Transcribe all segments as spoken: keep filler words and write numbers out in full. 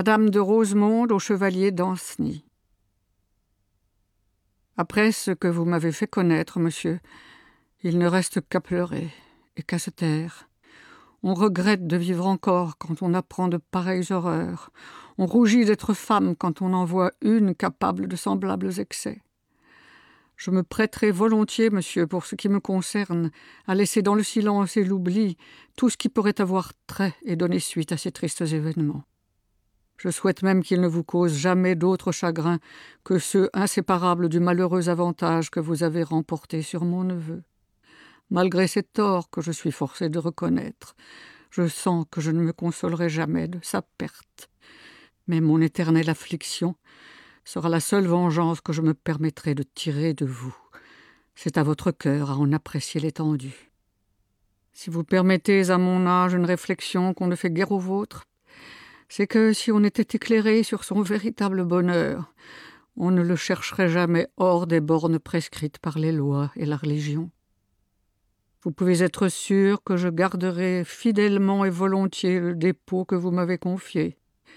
Madame de Rosemonde au chevalier d'Ancenis. Après ce que vous m'avez fait connaître, monsieur, il ne reste qu'à pleurer et qu'à se taire. On regrette de vivre encore quand on apprend de pareilles horreurs. On rougit d'être femme quand on en voit une capable de semblables excès. Je me prêterai volontiers, monsieur, pour ce qui me concerne, à laisser dans le silence et l'oubli tout ce qui pourrait avoir trait et donner suite à ces tristes événements. Je souhaite même qu'il ne vous cause jamais d'autres chagrins que ceux inséparables du malheureux avantage que vous avez remporté sur mon neveu. Malgré ces torts que je suis forcé de reconnaître, je sens que je ne me consolerai jamais de sa perte. Mais mon éternelle affliction sera la seule vengeance que je me permettrai de tirer de vous. C'est à votre cœur à en apprécier l'étendue. Si vous permettez à mon âge une réflexion qu'on ne fait guère au vôtre, c'est que si on était éclairé sur son véritable bonheur, on ne le chercherait jamais hors des bornes prescrites par les lois et la religion. Vous pouvez être sûr que je garderai fidèlement et volontiers le dépôt que vous m'avez confié.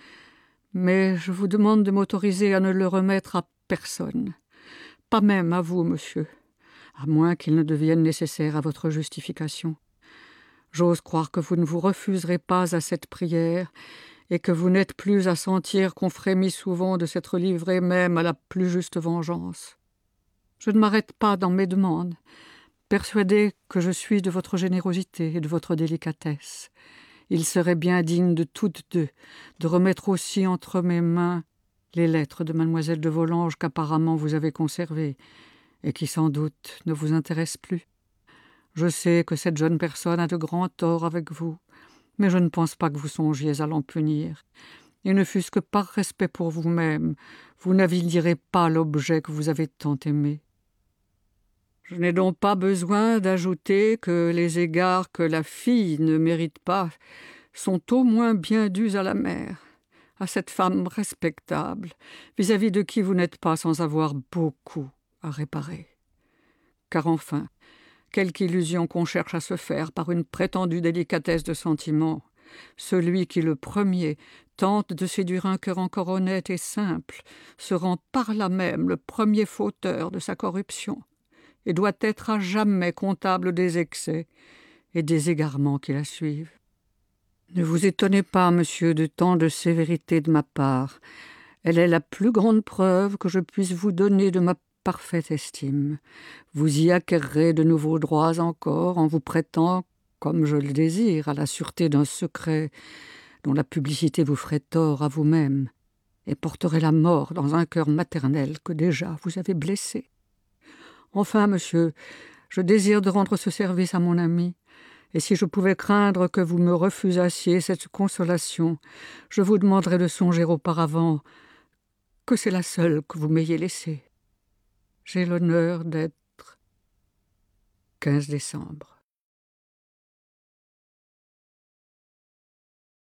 Mais je vous demande de m'autoriser à ne le remettre à personne, pas même à vous, monsieur, à moins qu'il ne devienne nécessaire à votre justification. J'ose croire que vous ne vous refuserez pas à cette prière et que vous n'êtes plus à sentir qu'on frémit souvent de s'être livré même à la plus juste vengeance. Je ne m'arrête pas dans mes demandes, persuadé que je suis de votre générosité et de votre délicatesse. Il serait bien digne de toutes deux de remettre aussi entre mes mains les lettres de mademoiselle de Volanges qu'apparemment vous avez conservées et qui sans doute ne vous intéressent plus. Je sais que cette jeune personne a de grands torts avec vous, mais je ne pense pas que vous songiez à l'en punir. Et ne fût-ce que par respect pour vous-même, vous n'avilirez pas l'objet que vous avez tant aimé. Je n'ai donc pas besoin d'ajouter que les égards que la fille ne mérite pas sont au moins bien dus à la mère, à cette femme respectable, vis-à-vis de qui vous n'êtes pas sans avoir beaucoup à réparer. Car enfin, quelque illusion qu'on cherche à se faire par une prétendue délicatesse de sentiment, celui qui le premier tente de séduire un cœur encore honnête et simple se rend par là même le premier fauteur de sa corruption, et doit être à jamais comptable des excès et des égarements qui la suivent. Ne vous étonnez pas, monsieur, de tant de sévérité de ma part. Elle est la plus grande preuve que je puisse vous donner de ma parfaite estime. Vous y acquerrez de nouveaux droits encore en vous prêtant, comme je le désire, à la sûreté d'un secret dont la publicité vous ferait tort à vous-même et porterait la mort dans un cœur maternel que déjà vous avez blessé. Enfin, monsieur, je désire de rendre ce service à mon ami, et si je pouvais craindre que vous me refusassiez cette consolation, je vous demanderais de songer auparavant que c'est la seule que vous m'ayez laissée. J'ai l'honneur d'être quinze décembre.